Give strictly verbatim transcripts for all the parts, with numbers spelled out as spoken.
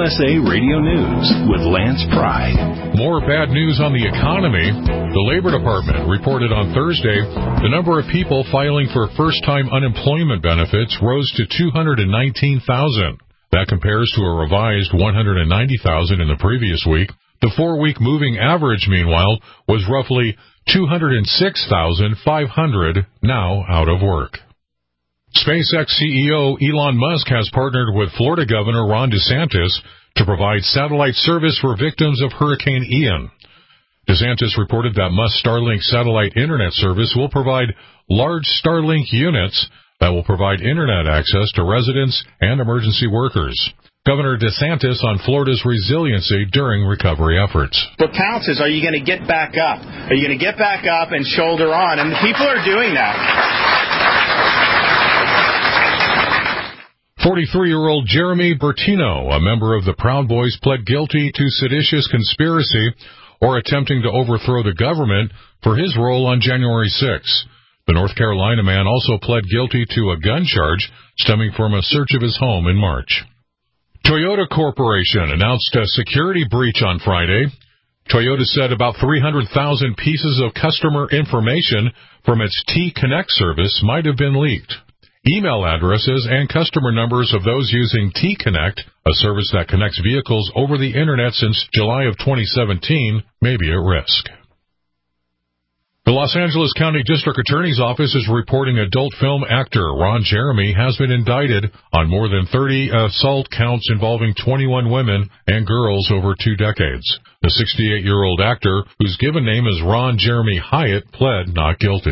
S A Radio News with Lance Pride. More bad news on the economy. The Labor Department reported on Thursday the number of people filing for first-time unemployment benefits rose to two hundred nineteen thousand. That compares to a revised one hundred ninety thousand in the previous week. The four-week moving average, meanwhile, was roughly two hundred six thousand five hundred now out of work. SpaceX C E O Elon Musk has partnered with Florida Governor Ron DeSantis to provide satellite service for victims of Hurricane Ian. DeSantis reported that Musk's Starlink satellite internet service will provide large Starlink units that will provide internet access to residents and emergency workers. Governor DeSantis on Florida's resiliency during recovery efforts. What counts is, are you going to get back up? Are you going to get back up and shoulder on? And people are doing that. forty-three-year-old Jeremy Bertino, a member of the Proud Boys, pled guilty to seditious conspiracy or attempting to overthrow the government for his role on January sixth. The North Carolina man also pled guilty to a gun charge stemming from a search of his home in March. Toyota Corporation announced a security breach on Friday. Toyota said about three hundred thousand pieces of customer information from its T-Connect service might have been leaked. Email addresses and customer numbers of those using T-Connect, a service that connects vehicles over the Internet since July of twenty seventeen, may be at risk. The Los Angeles County District Attorney's Office is reporting adult film actor Ron Jeremy has been indicted on more than thirty assault counts involving twenty-one women and girls over two decades. The sixty-eight-year-old actor, whose given name is Ron Jeremy Hyatt, pled not guilty.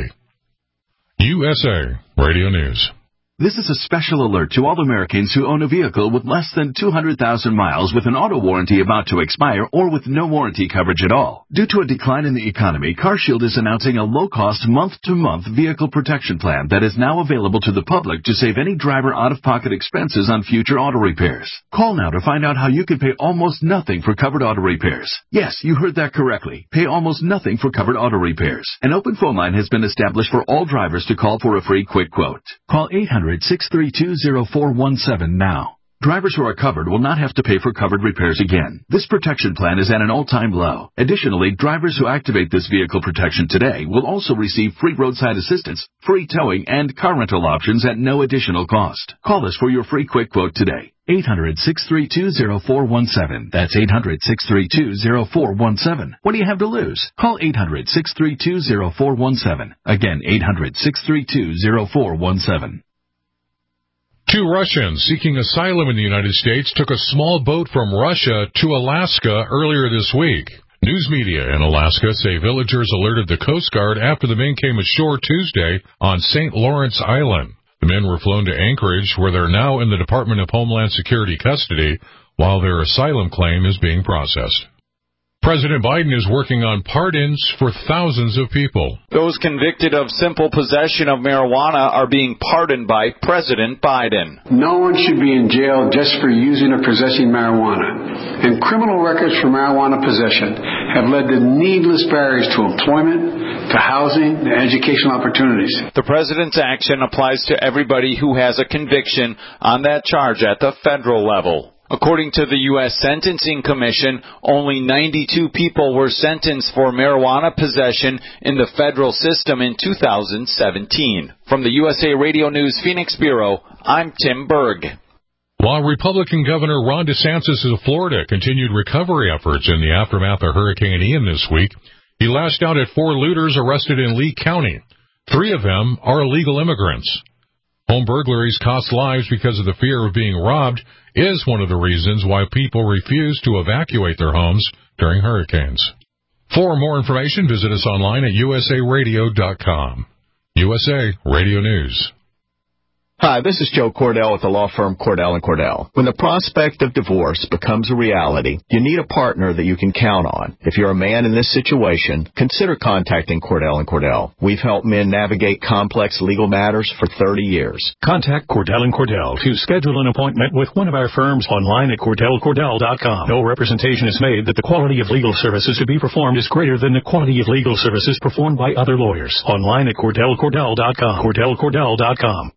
U S A Radio News. This is a special alert to all Americans who own a vehicle with less than two hundred thousand miles with an auto warranty about to expire or with no warranty coverage at all. Due to a decline in the economy, CarShield is announcing a low-cost month-to-month vehicle protection plan that is now available to the public to save any driver out-of-pocket expenses on future auto repairs. Call now to find out how you can pay almost nothing for covered auto repairs. Yes, you heard that correctly. Pay almost nothing for covered auto repairs. An open phone line has been established for all drivers to call for a free quick quote. Call eight hundred, six three two, zero four one seven now. Drivers who are covered will not have to pay for covered repairs again. This protection plan is at an all-time low. Additionally, drivers who activate this vehicle protection today will also receive free roadside assistance, free towing, and car rental options at no additional cost. Call us for your free quick quote today. eight hundred, six three two, zero four one seven. That's eight hundred, six three two, zero four one seven. What do you have to lose? Call eight hundred, six three two, zero four one seven. Again, eight hundred, six three two, zero four one seven. Two Russians seeking asylum in the United States took a small boat from Russia to Alaska earlier this week. News media in Alaska say villagers alerted the Coast Guard after the men came ashore Tuesday on Saint Lawrence Island. The men were flown to Anchorage, where they're now in the Department of Homeland Security custody, while their asylum claim is being processed. President Biden is working on pardons for thousands of people. Those convicted of simple possession of marijuana are being pardoned by President Biden. No one should be in jail just for using or possessing marijuana. And criminal records for marijuana possession have led to needless barriers to employment, to housing, to educational opportunities. The president's action applies to everybody who has a conviction on that charge at the federal level. According to the U S Sentencing Commission, only ninety-two people were sentenced for marijuana possession in the federal system in two thousand seventeen. From the U S A Radio News Phoenix Bureau, I'm Tim Berg. While Republican Governor Ron DeSantis of Florida continued recovery efforts in the aftermath of Hurricane Ian this week, he lashed out at four looters arrested in Lee County. Three of them are illegal immigrants. Home burglaries cost lives because of the fear of being robbed is one of the reasons why people refuse to evacuate their homes during hurricanes. For more information, visit us online at U S A radio dot com. U S A Radio News. Hi, this is Joe Cordell with the law firm Cordell and Cordell. When the prospect of divorce becomes a reality, you need a partner that you can count on. If you're a man in this situation, consider contacting Cordell and Cordell. We've helped men navigate complex legal matters for thirty years. Contact Cordell and Cordell to schedule an appointment with one of our firms online at Cordell Cordell dot com. No representation is made that the quality of legal services to be performed is greater than the quality of legal services performed by other lawyers. Online at Cordell Cordell dot com. Cordell Cordell dot com.